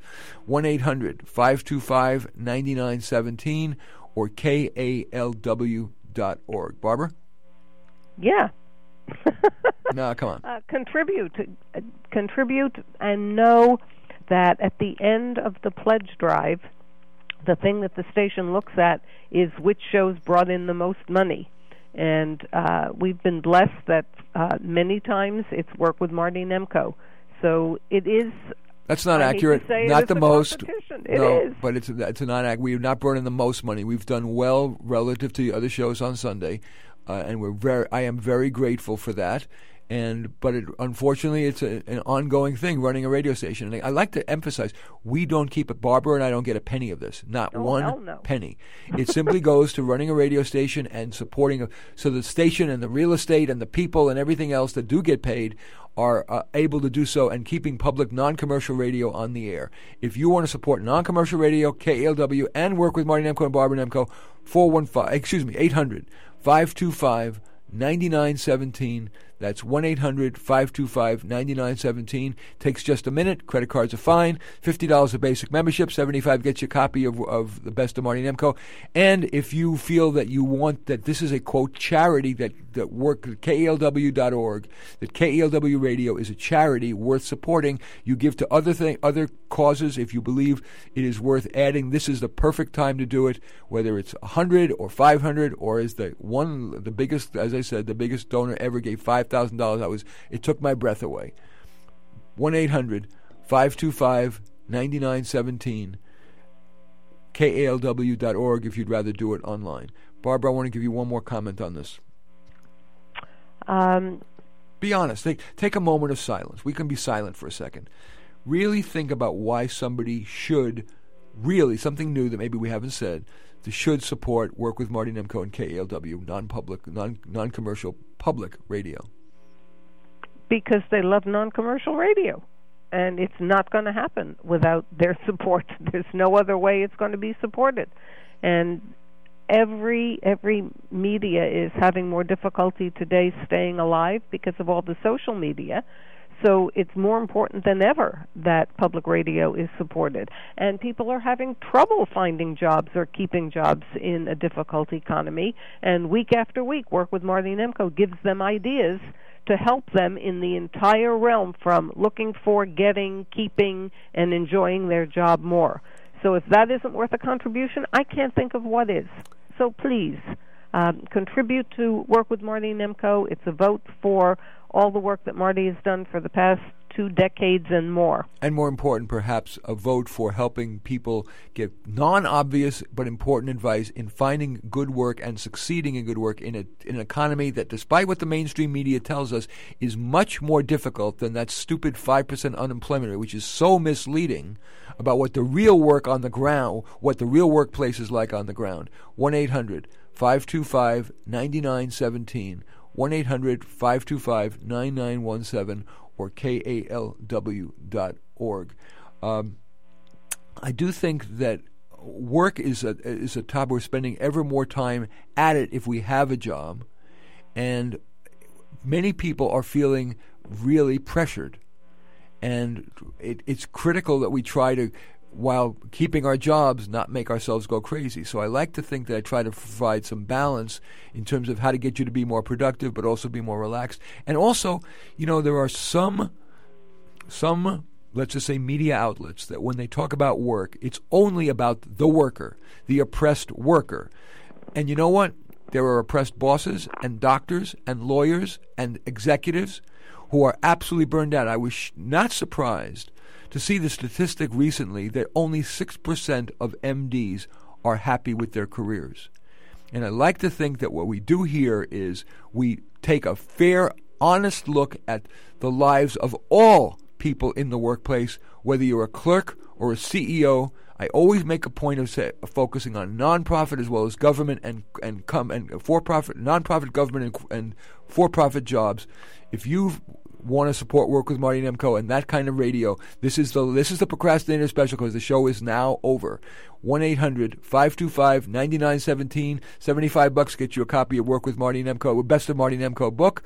1-800-525-9917 or KALW.org. Barbara? Yeah. No, come on. Contribute and know that at the end of the pledge drive, the thing that the station looks at is which shows brought in the most money. And we've been blessed that many times it's Work with Marty Nemko. So it is... That's not accurate. Not the most. It is. But it's not accurate. We have not brought in the most money. We've done well relative to the other shows on Sunday, and I am very grateful for that. But unfortunately, it's an ongoing thing running a radio station. And I like to emphasize, we don't keep it. Barbara and I don't get a penny of this, not one penny. It simply goes to running a radio station and supporting. So the station and the real estate and the people and everything else that do get paid are able to do so and keeping public non-commercial radio on the air. If you want to support non-commercial radio, KALW, and Work with Marty Nemko and Barbara Nemko, 800-525-9917. That's 1-800-525-9917. Takes just a minute. Credit cards are fine. $50 a basic membership. $75 gets you a copy of The Best of Marty Nemko. And if you feel that you want that this is a, quote, charity that work at KELW.org, that KELW Radio is a charity worth supporting, you give to other causes if you believe it is worth adding. This is the perfect time to do it, whether it's 100 or 500 or as the biggest, as I said, the biggest donor ever gave $5,000. It took my breath away. 1-800-525-9917. KALW.org if you'd rather do it online. Barbara, I want to give you one more comment on this. Be honest. Take a moment of silence. We can be silent for a second. Really think about why somebody should, really, something new that maybe we haven't said, should support Work with Marty Nemko and KALW, non-public, non-commercial public radio. Because they love non-commercial radio. And it's not going to happen without their support. There's no other way it's going to be supported. And every media is having more difficulty today staying alive because of all the social media. So it's more important than ever that public radio is supported. And people are having trouble finding jobs or keeping jobs in a difficult economy. And week after week, Work with Marty Nemko gives them ideas to help them in the entire realm from looking for, getting, keeping, and enjoying their job more. So if that isn't worth a contribution, I can't think of what is. So please, contribute to Work with Marty Nemko. It's a vote for all the work that Marty has done for the past 2 decades and more. And more important, perhaps, a vote for helping people get non-obvious but important advice in finding good work and succeeding in good work in an economy that, despite what the mainstream media tells us, is much more difficult than that stupid 5% unemployment rate, which is so misleading about what the real work on the ground, what the real workplace is like on the ground. 1-800-525-9917, 1-800-525-9917, or KALW.org. I do think that work is a topic we're spending ever more time at it if we have a job, and many people are feeling really pressured. And it's critical that we try to, while keeping our jobs, not make ourselves go crazy. So I like to think that I try to provide some balance in terms of how to get you to be more productive, but also be more relaxed. And also, there are some, let's just say, media outlets that when they talk about work, it's only about the worker, the oppressed worker. And you know what? There are oppressed bosses and doctors and lawyers and executives who are absolutely burned out. I was not surprised to see the statistic recently that only 6% of MDs are happy with their careers. And I like to think that what we do here is we take a fair, honest look at the lives of all people in the workplace, whether you're a clerk or a CEO. I always make a point of focusing on nonprofit as well as government and for-profit, nonprofit, government, and for-profit jobs. If you want to support Work with Marty Nemko and that kind of radio, this is the Procrastinator Special, because the show is now over. 1-800-525-9917, $75 get you a copy of Work with Marty Nemko, Best of Marty Nemko book.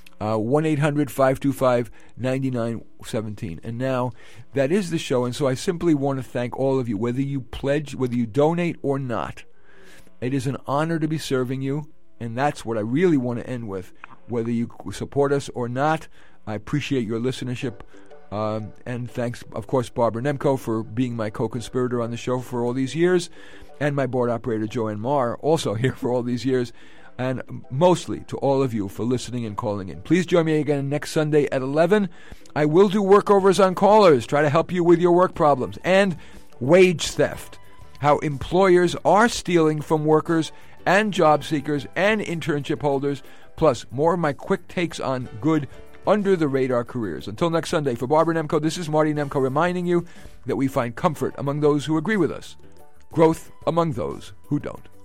1-800-525-9917. And now, that is the show, and so I simply want to thank all of you, whether you pledge, whether you donate or not. It is an honor to be serving you, and that's what I really want to end with. Whether you support us or not, I appreciate your listenership. And thanks, of course, Barbara Nemko for being my co-conspirator on the show for all these years, and my board operator, Joanne Marr, also here for all these years. And mostly to all of you for listening and calling in. Please join me again next Sunday at 11. I will do workovers on callers, try to help you with your work problems. And wage theft, how employers are stealing from workers and job seekers and internship holders, plus more of my quick takes on good under-the-radar careers. Until next Sunday, for Barbara Nemko, this is Marty Nemko reminding you that we find comfort among those who agree with us, growth among those who don't.